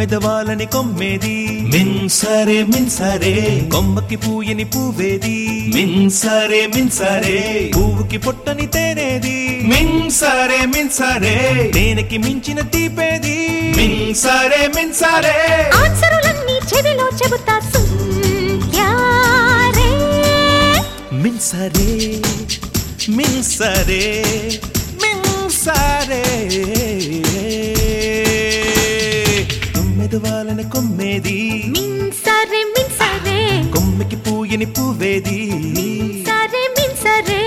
మెదవాలని కొమ్మేది మిన్సరే మిన్సరే కొమ్మకి పూయని పువ్వేది మిన్సరే మిన్సరే పువ్వుకి పొట్టని తేనేది మిన్సరే మిన్సరే తేనెకి మించిన తీపేది మిన్సరే మిన్సరే ఆన్సరులన్నీ చెవిలో చెబుతా సున్యారే మిన్సరే మిన్సరే మిన్సరే మెదవాలని కొమ్మేది మిన్సరే మిన్సరే కొమ్మకి పూయని పువ్వేది మిన్సరే మిన్సరే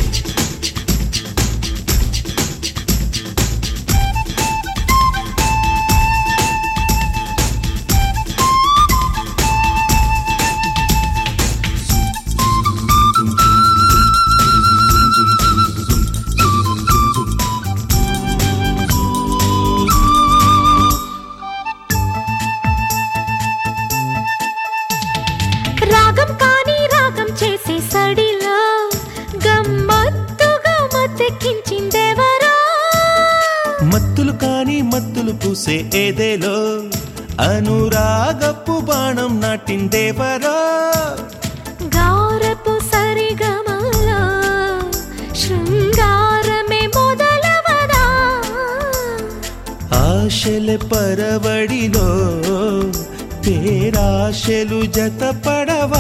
రాగం కాని రాగం చేసే సడిలో గమ్మత్తుగా మత్తెక్కించిందెవరో మత్తులు కాని మత్తులు పూసే ఏదేలో అనురాగపు బాణం నాటిందేవరో గారపు సరిగమలో శృంగారమే మొదలవదా ఆశల పరవడిలో పేరాశలు జతపడవా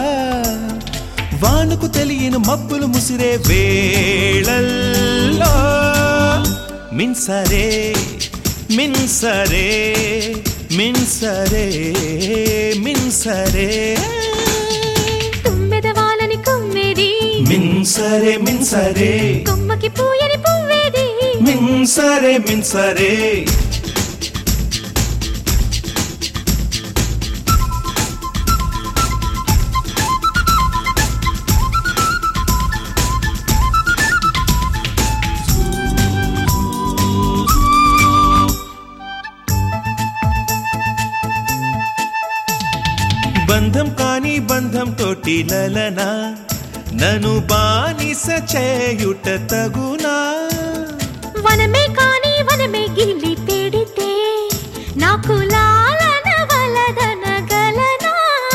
వానుకు తెలియని మబ్బులు ముసిరే వేళల్లో మిన్సరే మిన్సరే మిన్సరే మిన్సరే తుమ్మెదవాలని కొమ్మేది మిన్సరే మిన్సరే కొమ్మకి పూయని పువ్వేది మిన్సరే మిన్సరే బంధం కాని బంధం తోటి లలన నను బానిస చేయుట తగునా వనమే కాని వనమే గిల్లి పెడితే నాకు లాలన వలదనగలనా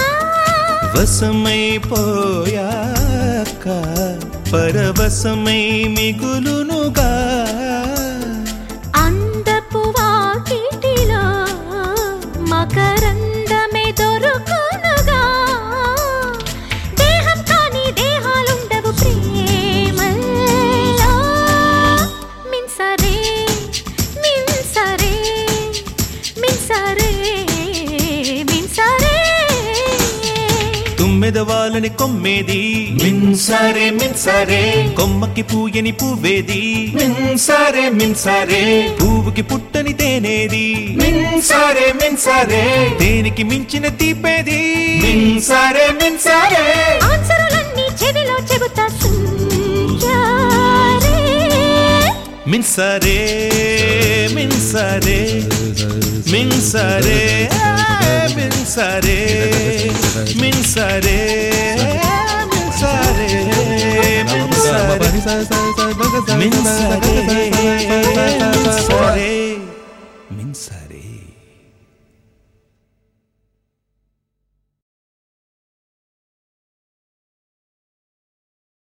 వశమైపోయాక పరవశమై మిగులునుగా అందపు వాకిటిలో మకరందమే దొరుకునుగా దేహం కాని దేహాలుండవు ప్రేమలో మిన్సరే మిన్సరే మిన్సరే మిన్సరే తుమ్మెదవాలని కొమ్మేది మిన్సరే మిన్సరే కొమ్మకి పూయని పువ్వేది మిన్సరే మిన్సరే పువ్వుకి పుట్టని తేనేది మిన్సరే మిన్సరే దేనికి మించిన తీపేది మిన్సరే మిన్సరే ఆన్సరులన్నీ చెవిలో చెబుతా సున్యారే మిన్సరే మిన్సరే మిన్సరే మిన్సరే మిన్సరే మిన్సరే మిన్సరే